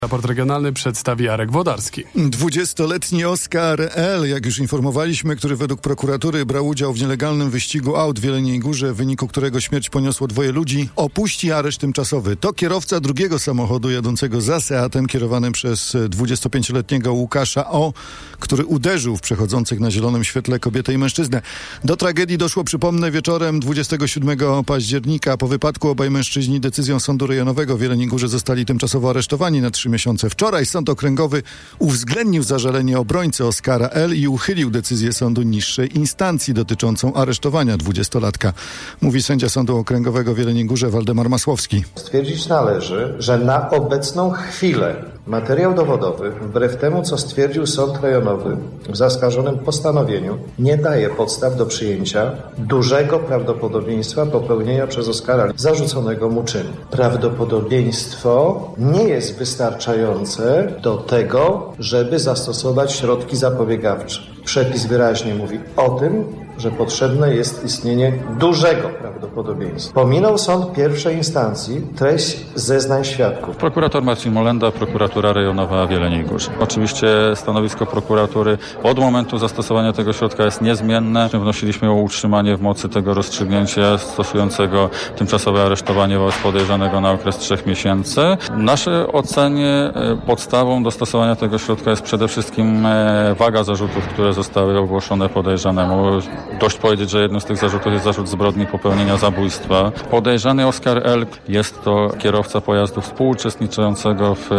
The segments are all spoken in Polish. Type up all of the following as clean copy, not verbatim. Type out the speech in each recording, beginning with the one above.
Raport regionalny przedstawi Arek Włodarski. 20-letni Oskar L., jak już informowaliśmy, który według prokuratury brał udział w nielegalnym wyścigu aut w Jeleniej Górze, w wyniku którego śmierć poniosło 2 ludzi, opuści areszt tymczasowy. To kierowca drugiego samochodu jadącego za Seatem, kierowanym przez 25-letniego Łukasza O., który uderzył w przechodzących na zielonym świetle kobietę i mężczyznę. Do tragedii doszło, przypomnę, wieczorem 27 października. Po wypadku obaj mężczyźni decyzją Sądu Rejonowego w Jeleniej Górze zostali tymczasowo aresztowani na 3 miesiące. Wczoraj Sąd Okręgowy uwzględnił zażalenie obrońcy Oskara L. i uchylił decyzję sądu niższej instancji dotyczącą aresztowania 20-latka. Mówi sędzia Sądu Okręgowego w Jeleniej Górze Waldemar Masłowski. Stwierdzić należy, że na obecną chwilę materiał dowodowy, wbrew temu, co stwierdził Sąd Rejonowy w zaskarżonym postanowieniu, nie daje podstaw do przyjęcia dużego prawdopodobieństwa popełnienia przez Oskara zarzuconego mu czynu. Prawdopodobieństwo nie jest wystarczające do tego, żeby zastosować środki zapobiegawcze. Przepis wyraźnie mówi o tym, że potrzebne jest istnienie dużego prawdopodobieństwa. Pominął sąd pierwszej instancji treść zeznań świadków. Prokurator Marcin Molenda, prokuratura rejonowa w Jeleniej Górze. Oczywiście stanowisko prokuratury od momentu zastosowania tego środka jest niezmienne. Wnosiliśmy o utrzymanie w mocy tego rozstrzygnięcia stosującego tymczasowe aresztowanie wobec podejrzanego na okres 3 miesięcy. W naszej ocenie podstawą do stosowania tego środka jest przede wszystkim waga zarzutów, które zostały ogłoszone podejrzanemu. Dość powiedzieć, że jednym z tych zarzutów jest zarzut zbrodni popełnienia zabójstwa. Podejrzany Oskar L. jest to kierowca pojazdu współuczestniczącego w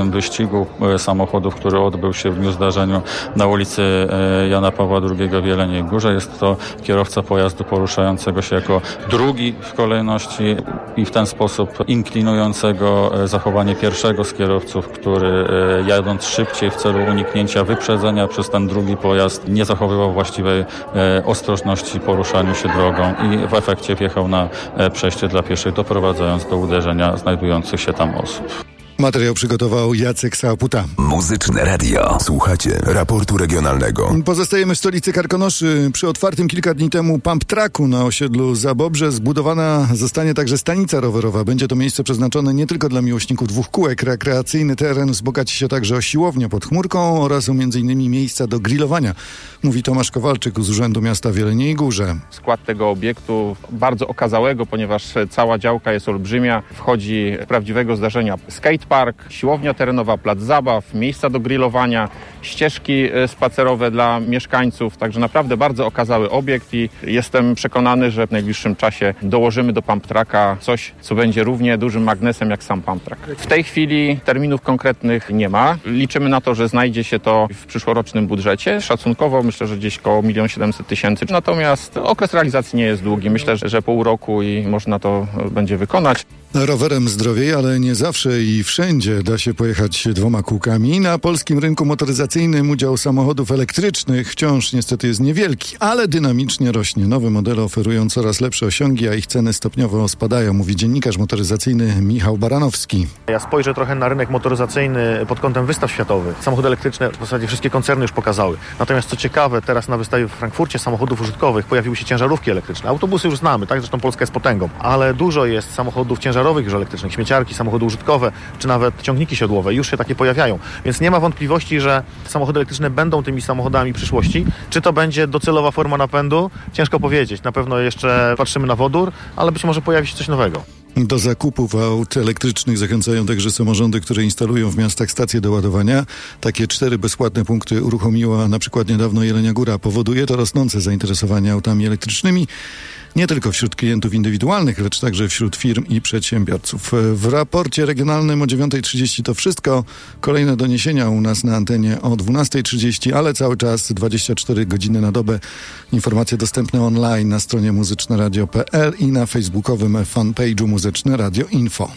tym wyścigu samochodów, który odbył się w dniu zdarzenia na ulicy Jana Pawła II w Jeleniej Górze. Jest to kierowca pojazdu poruszającego się jako drugi w kolejności i w ten sposób inklinującego zachowanie pierwszego z kierowców, który jadąc szybciej w celu uniknięcia wyprzedzenia przez ten drugi pojazd nie zachowywał właściwej ostrożności poruszaniu się drogą i w efekcie wjechał na przejście dla pieszych, doprowadzając do uderzenia znajdujących się tam osób. Materiał przygotował Jacek Sałaputa. Muzyczne Radio. Słuchacie raportu regionalnego. Pozostajemy w stolicy Karkonoszy. Przy otwartym kilka dni temu pump tracku na osiedlu Zabobrze zbudowana zostanie także stanica rowerowa. Będzie to miejsce przeznaczone nie tylko dla miłośników 2 kółek. Rekreacyjny teren wzbogaci się także o siłownię pod chmurką oraz o m.in. miejsca do grillowania. Mówi Tomasz Kowalczyk z Urzędu Miasta w Jeleniej Górze. Skład tego obiektu bardzo okazałego, ponieważ cała działka jest olbrzymia. Wchodzi w prawdziwego zdarzenia skatepark, siłownia terenowa, plac zabaw, miejsca do grillowania, ścieżki spacerowe dla mieszkańców. Także naprawdę bardzo okazały obiekt i jestem przekonany, że w najbliższym czasie dołożymy do pump tracka coś, co będzie równie dużym magnesem jak sam pump track. W tej chwili terminów konkretnych nie ma. Liczymy na to, że znajdzie się to w przyszłorocznym budżecie. Szacunkowo myślę, że gdzieś koło 1 700 000. Natomiast okres realizacji nie jest długi. Myślę, że pół roku i można to będzie wykonać. Rowerem zdrowiej, ale nie zawsze i wszędzie da się pojechać 2 kółkami. Na polskim rynku motoryzacyjnym udział samochodów elektrycznych wciąż niestety jest niewielki, ale dynamicznie rośnie. Nowe modele oferują coraz lepsze osiągi, a ich ceny stopniowo spadają, mówi dziennikarz motoryzacyjny Michał Baranowski. Ja spojrzę trochę na rynek motoryzacyjny pod kątem wystaw światowych. Samochody elektryczne w zasadzie wszystkie koncerny już pokazały. Natomiast co ciekawe, teraz na wystawie w Frankfurcie samochodów użytkowych pojawiły się ciężarówki elektryczne. Autobusy już znamy, tak? Zresztą Polska jest potęgą. Ale dużo jest samochodów ciężarowych już elektrycznych, śmieciarki, samochody użytkowe, czy nawet ciągniki siodłowe. Już się takie pojawiają. Więc nie ma wątpliwości, że samochody elektryczne będą tymi samochodami przyszłości. Czy to będzie docelowa forma napędu? Ciężko powiedzieć. Na pewno jeszcze patrzymy na wodór, ale być może pojawi się coś nowego. Do zakupów aut elektrycznych zachęcają także samorządy, które instalują w miastach stacje do ładowania. Takie 4 bezpłatne punkty uruchomiła na przykład niedawno Jelenia Góra. Powoduje to rosnące zainteresowanie autami elektrycznymi. Nie tylko wśród klientów indywidualnych, lecz także wśród firm i przedsiębiorców. W raporcie regionalnym o 9:30 to wszystko. Kolejne doniesienia u nas na antenie o 12:30, ale cały czas 24 godziny na dobę. Informacje dostępne online na stronie muzyczneradio.pl i na facebookowym fanpage'u Muzyczne Radio Info.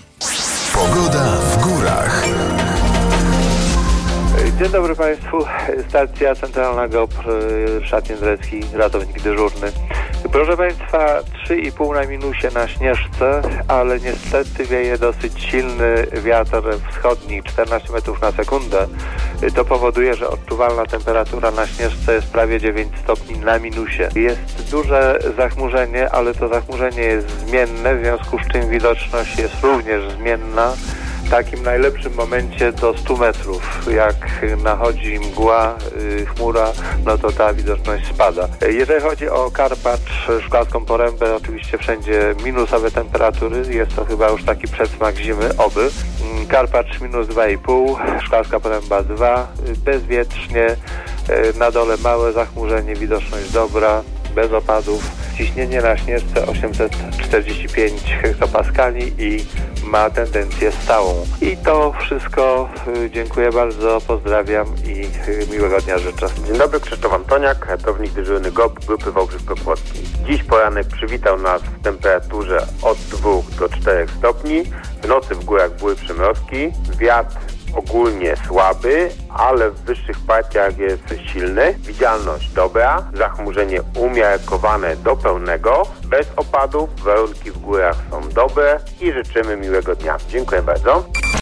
Pogoda w górach. Dzień dobry Państwu, stacja centralna GOPR, Ryszard Jędrecki, ratownik dyżurny. Proszę Państwa, 3,5 na minusie na Śnieżce, ale niestety wieje dosyć silny wiatr wschodni, 14 metrów na sekundę. To powoduje, że odczuwalna temperatura na Śnieżce jest prawie 9 stopni na minusie. Jest duże zachmurzenie, ale to zachmurzenie jest zmienne, w związku z czym widoczność jest również zmienna. takim najlepszym momencie do 100 metrów. Jak nachodzi mgła, chmura, no to ta widoczność spada. Jeżeli chodzi o Karpacz, Szklarską Porębę, oczywiście wszędzie minusowe temperatury. Jest to chyba już taki przedsmak zimy, oby. Karpacz minus 2,5, Szklarska Poręba 2, bezwietrznie, na dole małe zachmurzenie, widoczność dobra, bez opadów. Ciśnienie na Śnieżce 845 hektopaskali i ma tendencję stałą. I to wszystko. Dziękuję bardzo, pozdrawiam i miłego dnia życzę. Dzień dobry, Krzysztof Antoniak, ratownik dyżurny GOPR Grupy Wałbrzysko-Płockiej. Dziś poranek przywitał nas w temperaturze od 2 do 4 stopni. W nocy w górach były przymrozki. Wiatr ogólnie słaby, ale w wyższych partiach jest silny. Widzialność dobra, zachmurzenie umiarkowane do pełnego, bez opadów, warunki w górach są dobre i życzymy miłego dnia. Dziękuję bardzo.